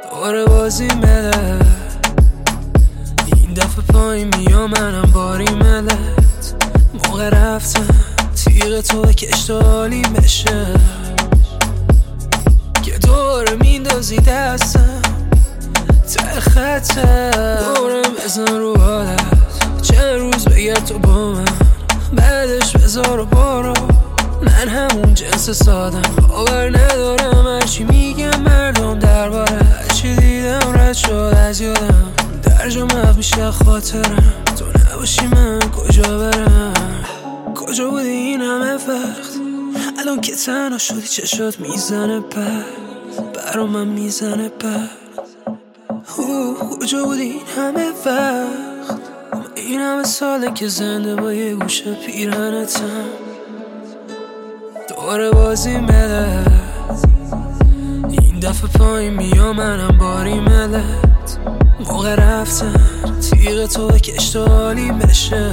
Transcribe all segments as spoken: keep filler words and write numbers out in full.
دوباره بازی ملت، این دفعه پایین میام منم باری ملت. موقع رفتن تیغ تو کشت عالی بشه که دوباره میندازی دستم ته خطه. دورم بزن رو حالت چند روز بگرد تو با من، بعدش بذار و بارو. من همون جنس سادم، باور ندارم هرچی میگم مردم درباره هرچی دیدم رد شد از یادم. در جا محو میشه خاطرم، تو نباشی من کجا برم؟ کجا بودی این همه وقت؟ الان که تنها شدی چشات میزنه بر برا من میزنه بر. کجا بودی این همه وقت؟ این همه ساله که زنده با یه گوشه پیرهنتم. دوباره بازی ملت، این دفعه پایین میام منم باری ملت. موقع رفتن تیغ تو کشت عالی بشه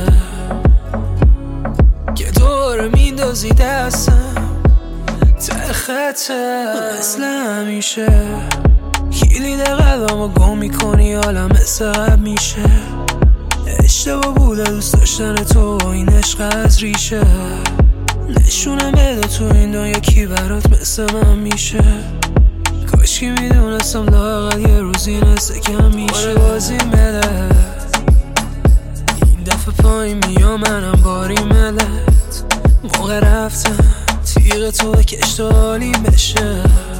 که دوباره میندازی دستم ته خطه. مثل همیشه کلید قلبمو گم میکنی، حالا مثل قبل میشه. اشتباه بوده دوست داشتن تو، این عشق از ریشه. نشونم بده تو این دنیا کی برات مثل من میشه. کاش که میدونستم لااقل یه روزی نسته کم میشه. بازی ملت، این دفعه پایین میام منم باری ملت. موقع رفتن تیغ تو کشت عالی بشه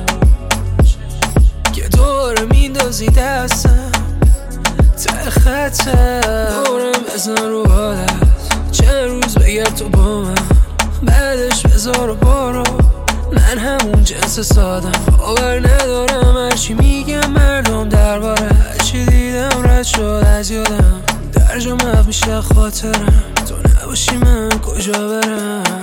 که دوباره میندازی دستم ته خطه. دورم بزن رو حالت چند روز بگرد تو با من، بعدش بذار و بارو. من همون جنس سادم، باور ندارم هرچی میگم مردم درباره هرچی دیدم رد شد از یادم. در جا محو میشه خاطرم، تو نباشی من کجا برم؟